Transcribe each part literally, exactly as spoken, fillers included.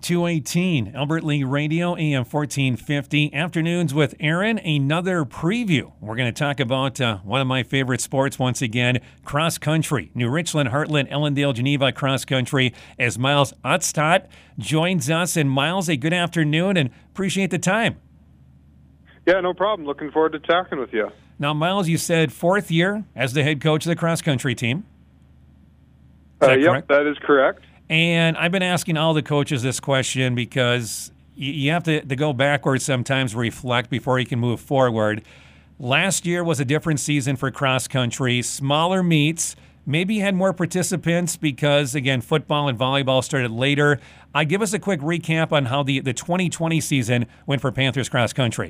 two eighteen, Albert Lee Radio, A M fourteen fifty. Afternoons with Aaron, another preview. We're going to talk about uh, one of my favorite sports once again, cross country. New Richland, Heartland, Ellendale, Geneva cross country as Miles Utstadt joins us. And Miles, a good afternoon and appreciate the time. Yeah, no problem. Looking forward to talking with you. Now, Miles, you said fourth year as the head coach of the cross country team. Uh, yep, that is correct. And I've been asking all the coaches this question because you have to, to go backwards sometimes, reflect before you can move forward. Last year was a different season for cross country, smaller meets. Maybe you had more participants because, again, football and volleyball started later. Uh, give us a quick recap on how the, the twenty twenty season went for Panthers cross country.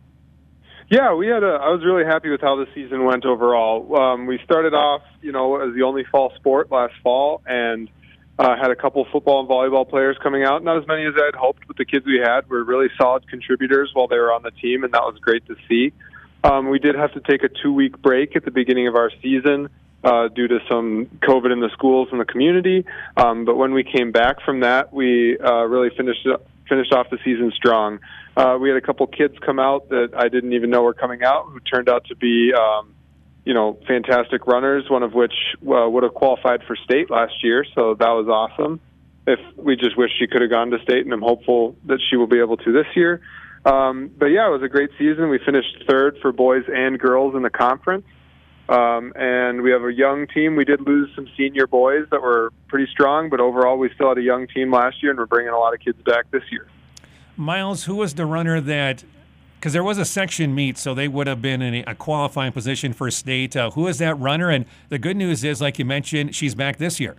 Yeah, we had a. I was really happy with how the season went overall. Um, we started off, you know, as the only fall sport last fall, and uh, had a couple football and volleyball players coming out. Not as many as I had hoped, but the kids we had were really solid contributors while they were on the team, and that was great to see. Um, we did have to take a two-week break at the beginning of our season uh, due to some COVID in the schools and the community. Um, but when we came back from that, we uh, really finished finished off the season strong. Uh, we had a couple kids come out that I didn't even know were coming out who turned out to be, um, you know, fantastic runners, one of which uh, would have qualified for state last year, so that was awesome. If we just wish she could have gone to state, and I'm hopeful that she will be able to this year. Um, but, yeah, it was a great season. We finished third for boys and girls in the conference, um, and we have a young team. We did lose some senior boys that were pretty strong, but overall we still had a young team last year, and we're bringing a lot of kids back this year. Miles, who was the runner that, because there was a section meet, so they would have been in a, a qualifying position for state. Uh, who is that runner? And the good news is, like you mentioned, she's back this year.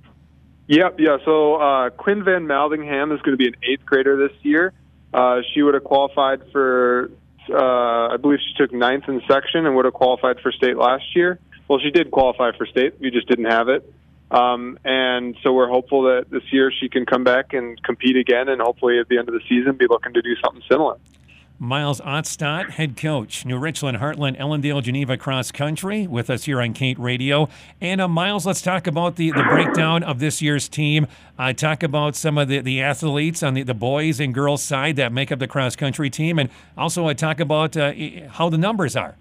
Yep, yeah. So uh, Quinn Van Maldingham is going to be an eighth grader this year. Uh, she would have qualified for, uh, I believe she took ninth in section and would have qualified for state last year. Well, she did qualify for state. We just didn't have it. Um, and so we're hopeful that this year she can come back and compete again, and hopefully at the end of the season be looking to do something similar. Miles Utstadt, head coach, New Richland, Heartland, Ellendale, Geneva cross country, with us here on Kate Radio. And uh, Miles, let's talk about the, the breakdown of this year's team. Uh, talk about some of the, the athletes on the, the boys and girls side that make up the cross country team, and also uh, talk about uh, how the numbers are.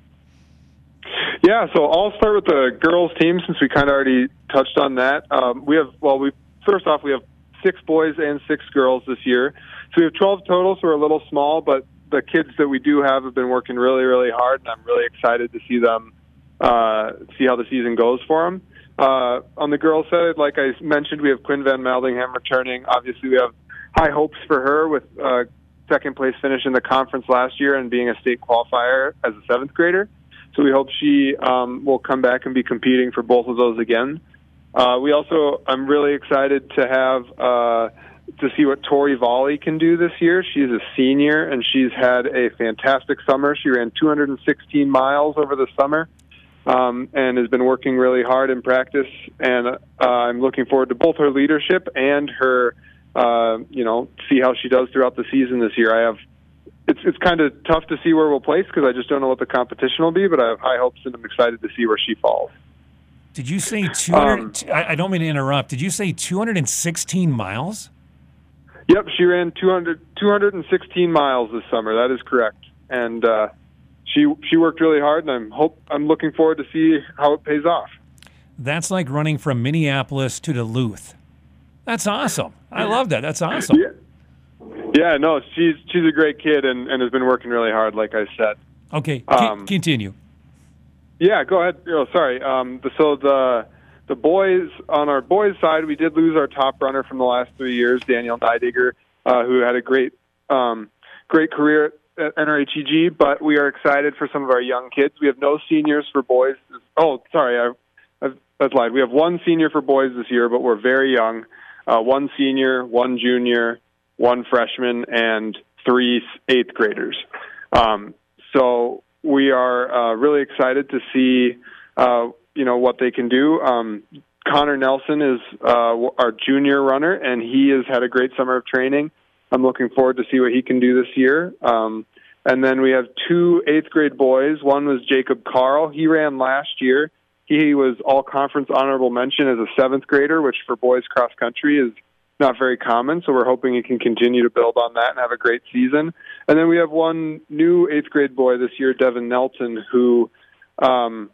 Yeah, so I'll start with the girls team since we kind of already touched on that. Um, we have, well, we first off, we have six boys and six girls this year. So we have twelve total, so we're a little small, but the kids that we do have have been working really, really hard, and I'm really excited to see them, uh, see how the season goes for them. Uh, on the girls side, like I mentioned, we have Quinn Van Maldingham returning. Obviously, we have high hopes for her with uh, second place finish in the conference last year and being a state qualifier as a seventh grader. So we hope she um, will come back and be competing for both of those again. Uh, we also, I'm really excited to have uh, to see what Tori Volley can do this year. She's a senior, and she's had a fantastic summer. She ran two hundred sixteen miles over the summer um, and has been working really hard in practice. And uh, I'm looking forward to both her leadership and her, uh, you know, see how she does throughout the season this year. I have It's it's kind of tough to see where we'll place because I just don't know what the competition will be, but I have high hopes and I'm excited to see where she falls. Did you say two hundred? Um, I, I don't mean to interrupt. Did you say two hundred sixteen miles? Yep, she ran two hundred, two hundred sixteen miles this summer. That is correct, and uh, she she worked really hard, and I'm hope I'm looking forward to see how it pays off. That's like running from Minneapolis to Duluth. That's awesome. I love that. That's awesome. Yeah. Yeah, no, she's she's a great kid and, and has been working really hard, like I said. Okay, um, continue. Yeah, go ahead. Oh, sorry. Um, the, so the the boys on our boys' side, we did lose our top runner from the last three years, Daniel Neidigger, uh, who had a great um, great career at N R H E G. But we are excited for some of our young kids. We have no seniors for boys. Oh, sorry, I, I, I lied. We have one senior for boys this year, but we're very young. Uh, one senior, one junior, one freshman, and three eighth graders. Um, so we are uh, really excited to see, uh, you know, what they can do. Um, Connor Nelson is uh, our junior runner, and he has had a great summer of training. I'm looking forward to see what he can do this year. Um, and then we have two eighth grade boys. One was Jacob Carl. He ran last year. He was all-conference honorable mention as a seventh grader, which for boys cross-country is not very common. So we're hoping he can continue to build on that and have a great season. And then we have one new eighth grade boy this year, Devin Nelton, who um,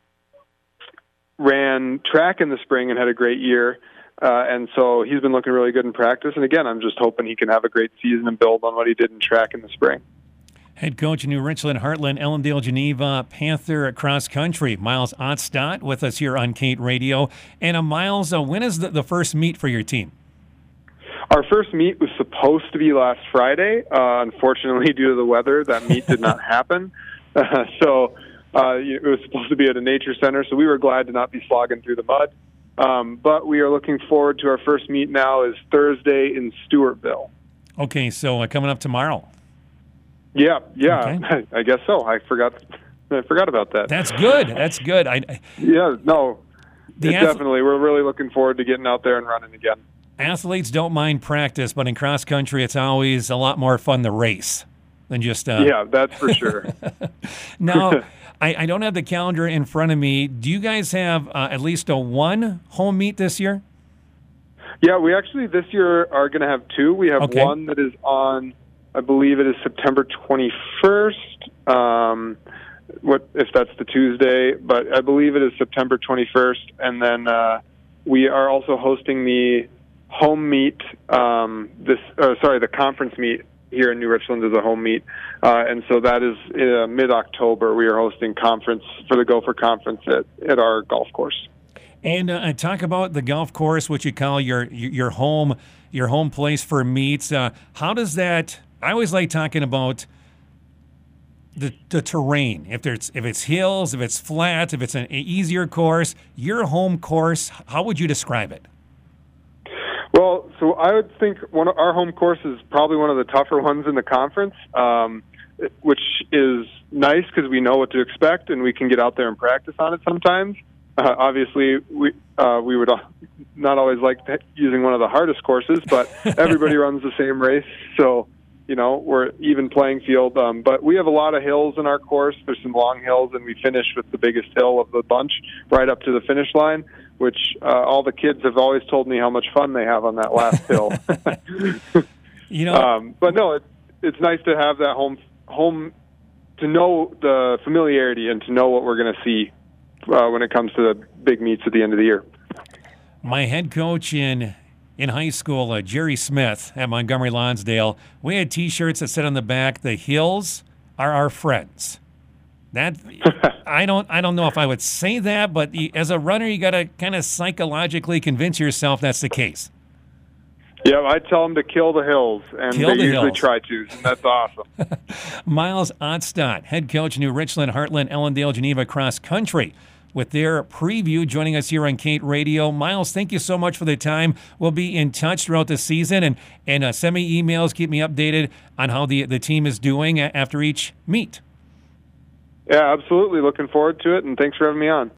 ran track in the spring and had a great year. Uh, and so he's been looking really good in practice. And again, I'm just hoping he can have a great season and build on what he did in track in the spring. Head coach, New Richland, Heartland, Ellendale, Geneva, Panther cross country, Miles Otstadt with us here on Kate Radio. And uh, Miles, uh, when is the, the first meet for your team? Our first meet was supposed to be last Friday. Uh, unfortunately, due to the weather, that meet did not happen. Uh, so uh, it was supposed to be at a nature center, so we were glad to not be slogging through the mud. Um, but we are looking forward to our first meet now is Thursday in Stewartville. Okay, so uh, coming up tomorrow. Yeah, yeah, Okay. I guess so. I forgot I forgot about that. That's good. That's good. I, I Yeah, no, The it ath- definitely. We're really looking forward to getting out there and running again. Athletes don't mind practice, but in cross country, it's always a lot more fun to race than just. Uh, Yeah, that's for sure. Now, I, I don't have the calendar in front of me. Do you guys have uh, at least a one home meet this year? Yeah, we actually this year are going to have two. We have Okay. one that is on, I believe it is September twenty-first. Um, what if that's the Tuesday? But I believe it is September twenty-first. And then uh, we are also hosting the home meet. Um, this, uh, sorry, the conference meet here in New Richland is a home meet, uh, and so that is uh, mid-October. We are hosting conference for the Gopher Conference at, at our golf course. And uh, talk about the golf course, which you call your your home your home place for meets. Uh, how does that? I always like talking about the the terrain. If there's if it's hills, if it's flat, if it's an easier course, your home course. How would you describe it? Well, so I would think one of our home course is probably one of the tougher ones in the conference, um, which is nice because we know what to expect and we can get out there and practice on it sometimes. Uh, obviously, we uh, we would not always like using one of the hardest courses, but everybody runs the same race, so you know we're even playing field. Um, but we have a lot of hills in our course. There's some long hills, and we finish with the biggest hill of the bunch right up to the finish line, which uh, all the kids have always told me how much fun they have on that last hill. You know, um, but no, it's it's nice to have that home home to know the familiarity and to know what we're going to see uh, when it comes to the big meets at the end of the year. my head coach in in high school, uh, Jerry Smith at Montgomery Lonsdale, we had T-shirts that said on the back, "The hills are our friends." That I don't I don't know if I would say that, but you, as a runner, you got to kind of psychologically convince yourself that's the case. Yeah, I tell them to kill the hills, and Kill they the usually hills. try to, and that's awesome. Miles Otstadt, head coach, New Richland, Heartland, Ellendale, Geneva Cross Country, with their preview, joining us here on Kate Radio. Miles, thank you so much for the time. We'll be in touch throughout the season, and and uh, send me emails, keep me updated on how the the team is doing after each meet. Yeah, absolutely. Looking forward to it, and thanks for having me on.